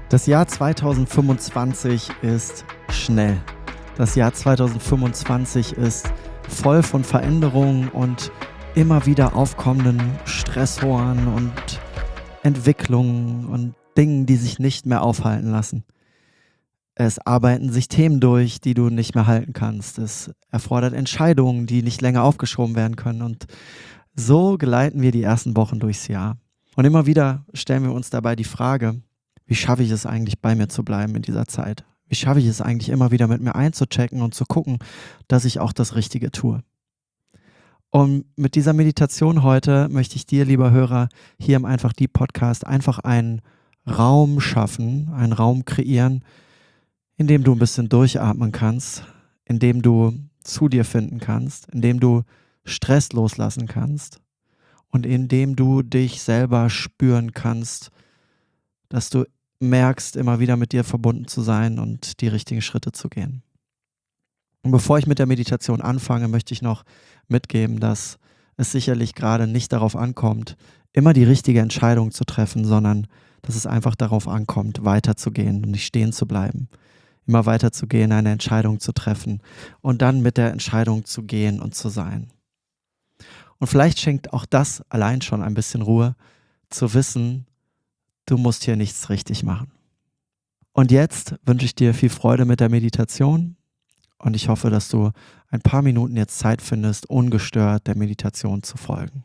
Das Jahr 2025 ist schnell. Das Jahr 2025 ist voll von Veränderungen und immer wieder aufkommenden Stressoren und Entwicklungen und Dingen, die sich nicht mehr aufhalten lassen. Es arbeiten sich Themen durch, die du nicht mehr halten kannst. Es erfordert Entscheidungen, die nicht länger aufgeschoben werden können. Und so geleiten wir die ersten Wochen durchs Jahr. Und immer wieder stellen wir uns dabei die Frage, wie schaffe ich es eigentlich, bei mir zu bleiben in dieser Zeit? Wie schaffe ich es eigentlich, immer wieder mit mir einzuchecken und zu gucken, dass ich auch das Richtige tue? Und mit dieser Meditation heute möchte ich dir, lieber Hörer, hier im Einfach die Podcast einfach einen Raum schaffen, einen Raum kreieren, in dem du ein bisschen durchatmen kannst, in dem du zu dir finden kannst, in dem du Stress loslassen kannst und in dem du dich selber spüren kannst, dass du merkst, immer wieder mit dir verbunden zu sein und die richtigen Schritte zu gehen. Und bevor ich mit der Meditation anfange, möchte ich noch mitgeben, dass es sicherlich gerade nicht darauf ankommt, immer die richtige Entscheidung zu treffen, sondern dass es einfach darauf ankommt, weiterzugehen und nicht stehen zu bleiben. Immer weiterzugehen, eine Entscheidung zu treffen und dann mit der Entscheidung zu gehen und zu sein. Und vielleicht schenkt auch das allein schon ein bisschen Ruhe, zu wissen, du musst hier nichts richtig machen. Und jetzt wünsche ich dir viel Freude mit der Meditation und ich hoffe, dass du ein paar Minuten jetzt Zeit findest, ungestört der Meditation zu folgen.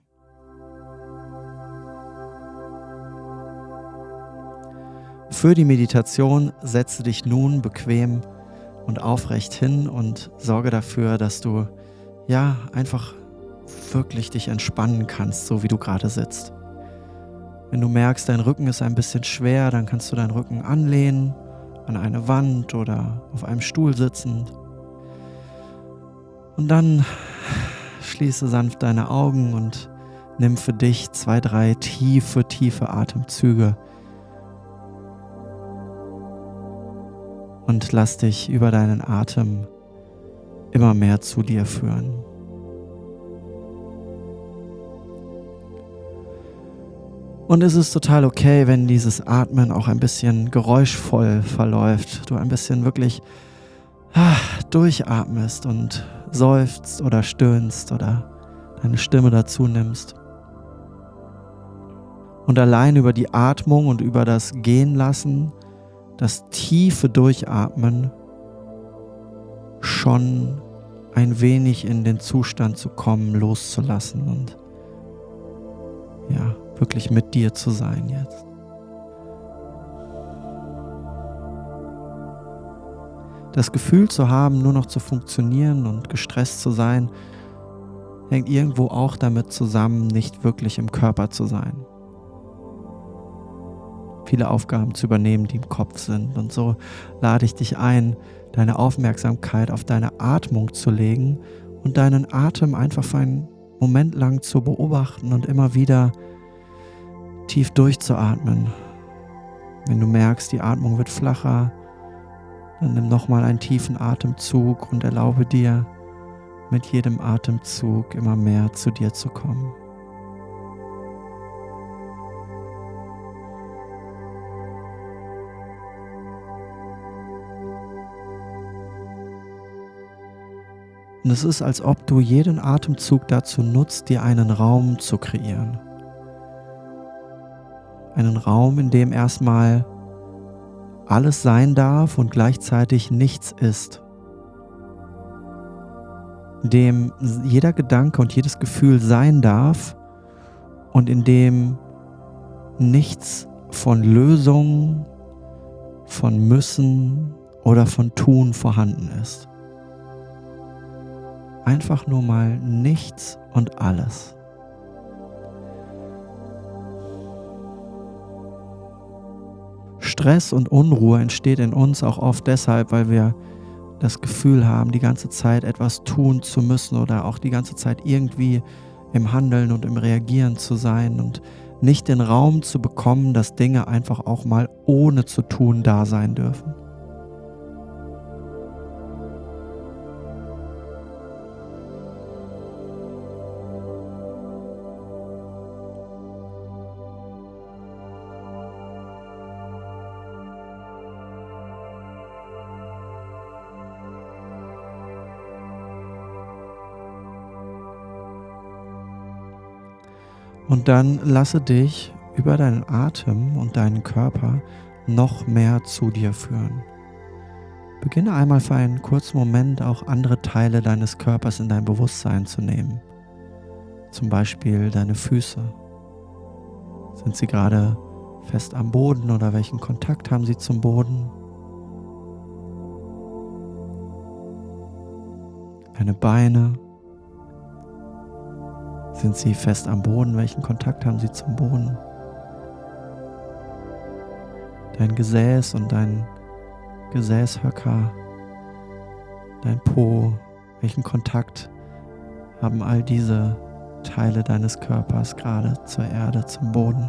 Für die Meditation setze dich nun bequem und aufrecht hin und sorge dafür, dass du einfach wirklich dich entspannen kannst, so wie du gerade sitzt. Wenn du merkst, dein Rücken ist ein bisschen schwer, dann kannst du deinen Rücken anlehnen an eine Wand oder auf einem Stuhl sitzend. Und dann schließe sanft deine Augen und nimm für dich 2, 3 tiefe Atemzüge. Und lass dich über deinen Atem immer mehr zu dir führen. Und es ist total okay, wenn dieses Atmen auch ein bisschen geräuschvoll verläuft. Du ein bisschen wirklich durchatmest und seufzt oder stöhnst oder deine Stimme dazu nimmst. Und allein über die Atmung und über das Gehen lassen, das tiefe Durchatmen, schon ein wenig in den Zustand zu kommen, loszulassen und wirklich mit dir zu sein jetzt. Das Gefühl zu haben, nur noch zu funktionieren und gestresst zu sein, hängt irgendwo auch damit zusammen, nicht wirklich im Körper zu sein. Viele Aufgaben zu übernehmen, die im Kopf sind. Und so lade ich dich ein, deine Aufmerksamkeit auf deine Atmung zu legen und deinen Atem einfach für einen Moment lang zu beobachten und immer wieder tief durchzuatmen. Wenn du merkst, die Atmung wird flacher, dann nimm nochmal einen tiefen Atemzug und erlaube dir, mit jedem Atemzug immer mehr zu dir zu kommen. Und es ist, als ob du jeden Atemzug dazu nutzt, dir einen Raum zu kreieren. Einen Raum, in dem erstmal alles sein darf und gleichzeitig nichts ist. In dem jeder Gedanke und jedes Gefühl sein darf und in dem nichts von Lösungen, von Müssen oder von Tun vorhanden ist. Einfach nur mal nichts und alles. Stress und Unruhe entsteht in uns auch oft deshalb, weil wir das Gefühl haben, die ganze Zeit etwas tun zu müssen oder auch die ganze Zeit irgendwie im Handeln und im Reagieren zu sein und nicht den Raum zu bekommen, dass Dinge einfach auch mal ohne zu tun da sein dürfen. Und dann lasse dich über deinen Atem und deinen Körper noch mehr zu dir führen. Beginne einmal für einen kurzen Moment auch andere Teile deines Körpers in dein Bewusstsein zu nehmen. Zum Beispiel deine Füße. Sind sie gerade fest am Boden oder welchen Kontakt haben sie zum Boden? Deine Beine. Sind sie fest am Boden? Welchen Kontakt haben sie zum Boden? Dein Gesäß und dein Gesäßhöcker, dein Po, welchen Kontakt haben all diese Teile deines Körpers gerade zur Erde, zum Boden?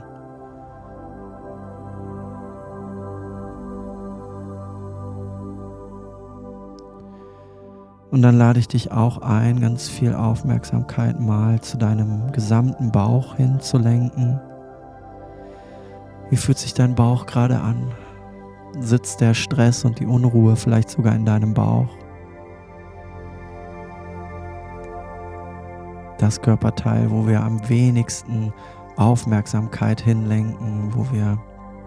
Und dann lade ich dich auch ein, ganz viel Aufmerksamkeit mal zu deinem gesamten Bauch hinzulenken. Wie fühlt sich dein Bauch gerade an? Sitzt der Stress und die Unruhe vielleicht sogar in deinem Bauch? Das Körperteil, wo wir am wenigsten Aufmerksamkeit hinlenken, wo wir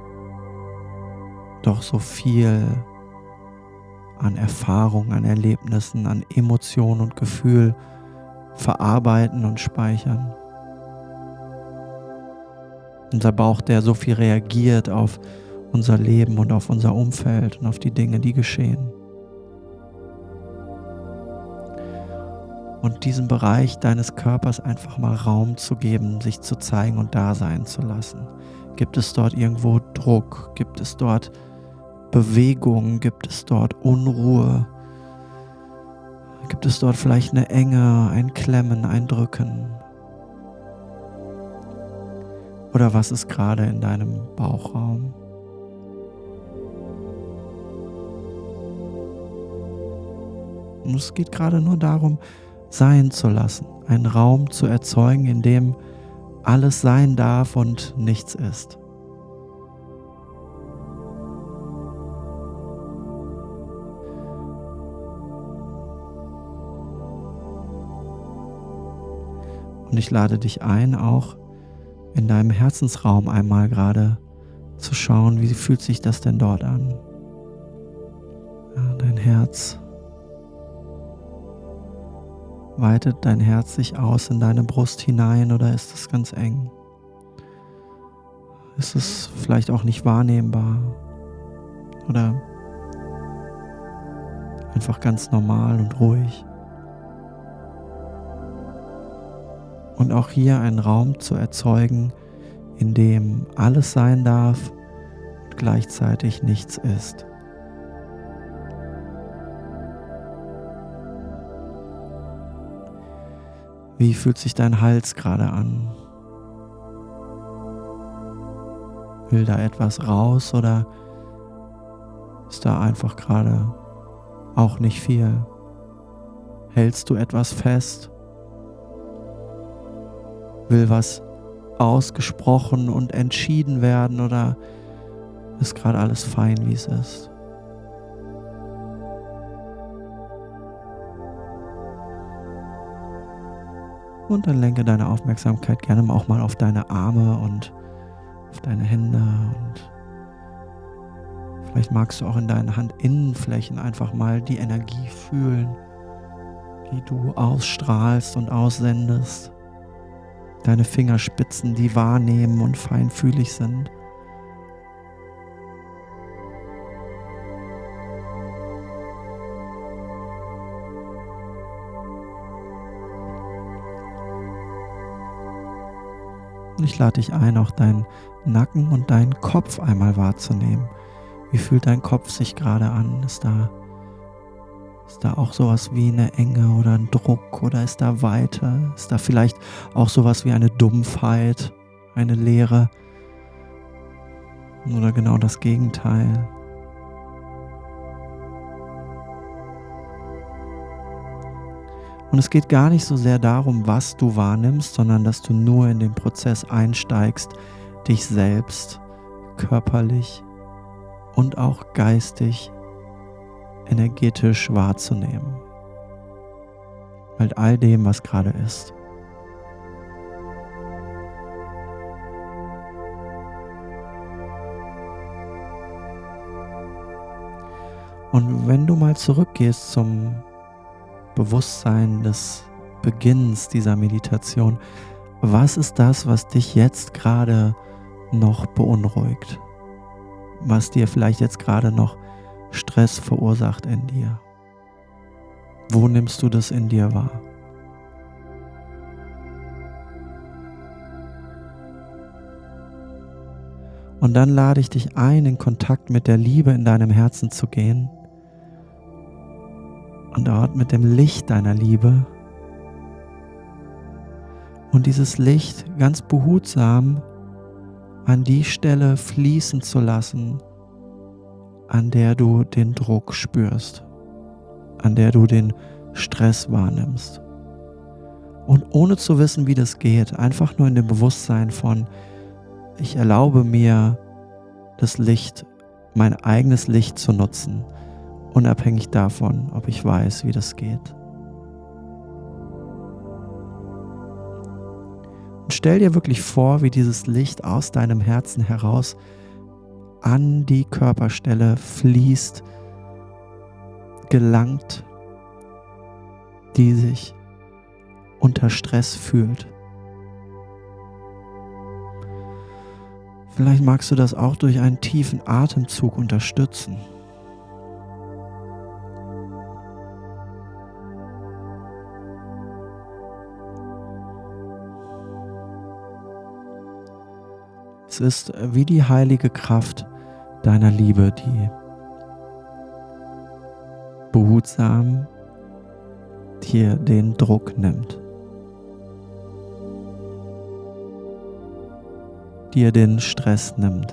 doch so viel an Erfahrung, an Erlebnissen, an Emotionen und Gefühl verarbeiten und speichern. Unser Bauch, der so viel reagiert auf unser Leben und auf unser Umfeld und auf die Dinge, die geschehen. Und diesem Bereich deines Körpers einfach mal Raum zu geben, sich zu zeigen und da sein zu lassen. Gibt es dort irgendwo Druck? Gibt es dort Bewegung? Gibt es dort Unruhe? Gibt es dort vielleicht eine Enge, ein Klemmen, ein Drücken? Oder was ist gerade in deinem Bauchraum? Und es geht gerade nur darum, sein zu lassen, einen Raum zu erzeugen, in dem alles sein darf und nichts ist. Und ich lade dich ein, auch in deinem Herzensraum einmal gerade zu schauen, wie fühlt sich das denn dort an? Ja, dein Herz. Weitet dein Herz sich aus in deine Brust hinein oder ist es ganz eng? Ist es vielleicht auch nicht wahrnehmbar? Oder einfach ganz normal und ruhig? Und auch hier einen Raum zu erzeugen, in dem alles sein darf und gleichzeitig nichts ist. Wie fühlt sich dein Hals gerade an? Will da etwas raus oder ist da einfach gerade auch nicht viel? Hältst du etwas fest? Will was ausgesprochen und entschieden werden oder ist gerade alles fein, wie es ist? Und dann lenke deine Aufmerksamkeit gerne auch mal auf deine Arme und auf deine Hände und vielleicht magst du auch in deinen Handinnenflächen einfach mal die Energie fühlen, die du ausstrahlst und aussendest. Deine Fingerspitzen, die wahrnehmen und feinfühlig sind. Und ich lade dich ein, auch deinen Nacken und deinen Kopf einmal wahrzunehmen. Wie fühlt dein Kopf sich gerade an? Ist da auch sowas wie eine Enge oder ein Druck oder ist da Weite? Ist da vielleicht auch sowas wie eine Dumpfheit, eine Leere oder genau das Gegenteil? Und es geht gar nicht so sehr darum, was du wahrnimmst, sondern dass du nur in den Prozess einsteigst, dich selbst körperlich und auch geistig, energetisch wahrzunehmen. Mit all dem, was gerade ist. Und wenn du mal zurückgehst zum Bewusstsein des Beginns dieser Meditation, was ist das, was dich jetzt gerade noch beunruhigt? Was dir vielleicht jetzt gerade noch Stress verursacht in dir? Wo nimmst du das in dir wahr? Und dann lade ich dich ein, in Kontakt mit der Liebe in deinem Herzen zu gehen und dort mit dem Licht deiner Liebe und dieses Licht ganz behutsam an die Stelle fließen zu lassen, an der du den Druck spürst, an der du den Stress wahrnimmst. Und ohne zu wissen, wie das geht, einfach nur in dem Bewusstsein von, ich erlaube mir, das Licht, mein eigenes Licht zu nutzen, unabhängig davon, ob ich weiß, wie das geht. Und stell dir wirklich vor, wie dieses Licht aus deinem Herzen heraus an die Körperstelle fließt, gelangt, die sich unter Stress fühlt. Vielleicht magst du das auch durch einen tiefen Atemzug unterstützen. Es ist wie die heilige Kraft deiner Liebe, die behutsam dir den Druck nimmt, dir den Stress nimmt.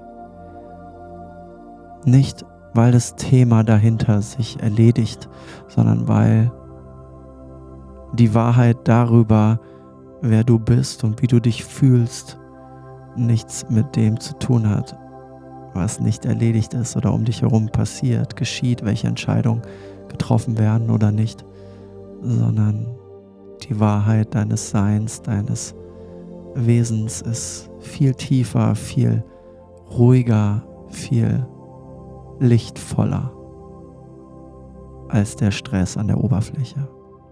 Nicht, weil das Thema dahinter sich erledigt, sondern weil die Wahrheit darüber, wer du bist und wie du dich fühlst, nichts mit dem zu tun hat, was nicht erledigt ist oder um dich herum passiert, geschieht, welche Entscheidungen getroffen werden oder nicht, sondern die Wahrheit deines Seins, deines Wesens ist viel tiefer, viel ruhiger, viel lichtvoller als der Stress an der Oberfläche.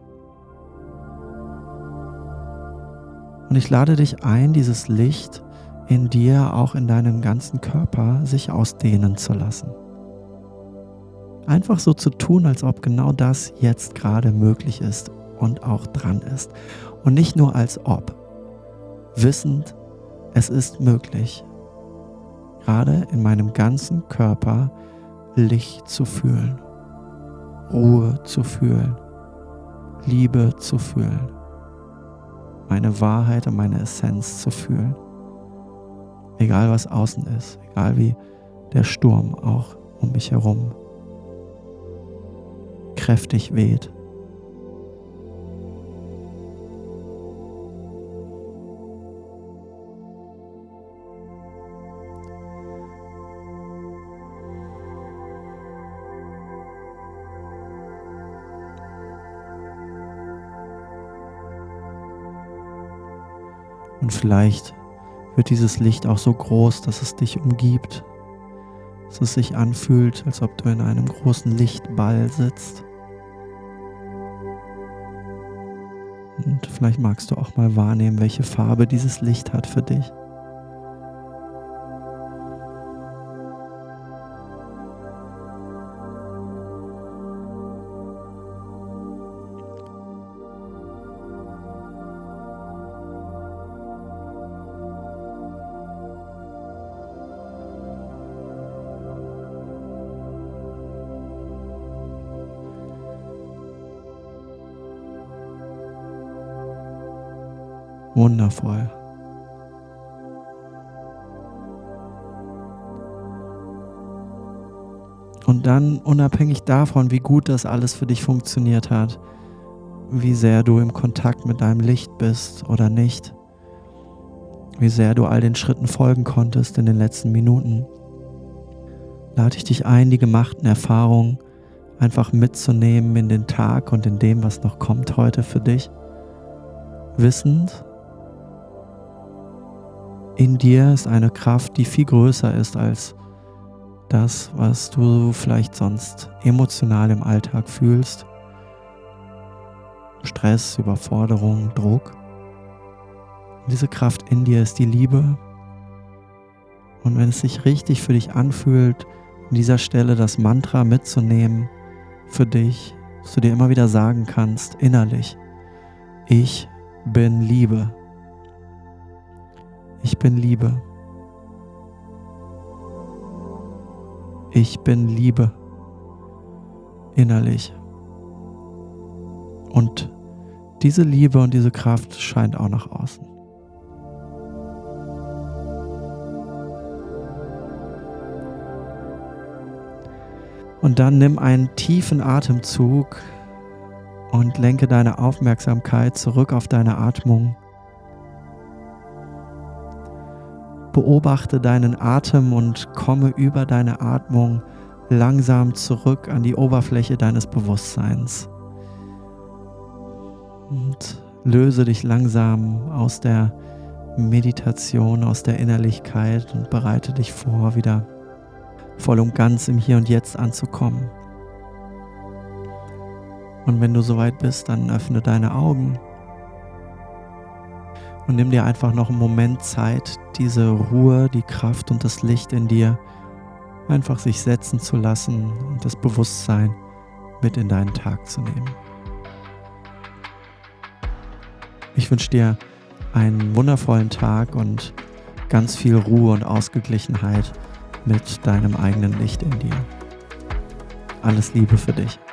Und ich lade dich ein, dieses Licht in dir, auch in deinem ganzen Körper, sich ausdehnen zu lassen. Einfach so zu tun, als ob genau das jetzt gerade möglich ist und auch dran ist. Und nicht nur als ob. Wissend, es ist möglich, gerade in meinem ganzen Körper Licht zu fühlen, Ruhe zu fühlen, Liebe zu fühlen, meine Wahrheit und meine Essenz zu fühlen. Egal was außen ist, egal wie der Sturm auch um mich herum kräftig weht. Und vielleicht wird dieses Licht auch so groß, dass es dich umgibt, dass es sich anfühlt, als ob du in einem großen Lichtball sitzt. Und vielleicht magst du auch mal wahrnehmen, welche Farbe dieses Licht hat für dich. Wundervoll. Und dann, unabhängig davon, wie gut das alles für dich funktioniert hat, wie sehr du im Kontakt mit deinem Licht bist oder nicht, wie sehr du all den Schritten folgen konntest in den letzten Minuten, lade ich dich ein, die gemachten Erfahrungen einfach mitzunehmen in den Tag und in dem, was noch kommt heute für dich, wissend, in dir ist eine Kraft, die viel größer ist als das, was du vielleicht sonst emotional im Alltag fühlst. Stress, Überforderung, Druck. Und diese Kraft in dir ist die Liebe. Und wenn es sich richtig für dich anfühlt, an dieser Stelle das Mantra mitzunehmen für dich, dass du dir immer wieder sagen kannst, innerlich: Ich bin Liebe. Ich bin Liebe. Ich bin Liebe. Innerlich. Und diese Liebe und diese Kraft scheint auch nach außen. Und dann nimm einen tiefen Atemzug und lenke deine Aufmerksamkeit zurück auf deine Atmung. Beobachte deinen Atem und komme über deine Atmung langsam zurück an die Oberfläche deines Bewusstseins. Und löse dich langsam aus der Meditation, aus der Innerlichkeit und bereite dich vor, wieder voll und ganz im Hier und Jetzt anzukommen. Und wenn du soweit bist, dann öffne deine Augen und nimm dir einfach noch einen Moment Zeit, diese Ruhe, die Kraft und das Licht in dir einfach sich setzen zu lassen und das Bewusstsein mit in deinen Tag zu nehmen. Ich wünsche dir einen wundervollen Tag und ganz viel Ruhe und Ausgeglichenheit mit deinem eigenen Licht in dir. Alles Liebe für dich.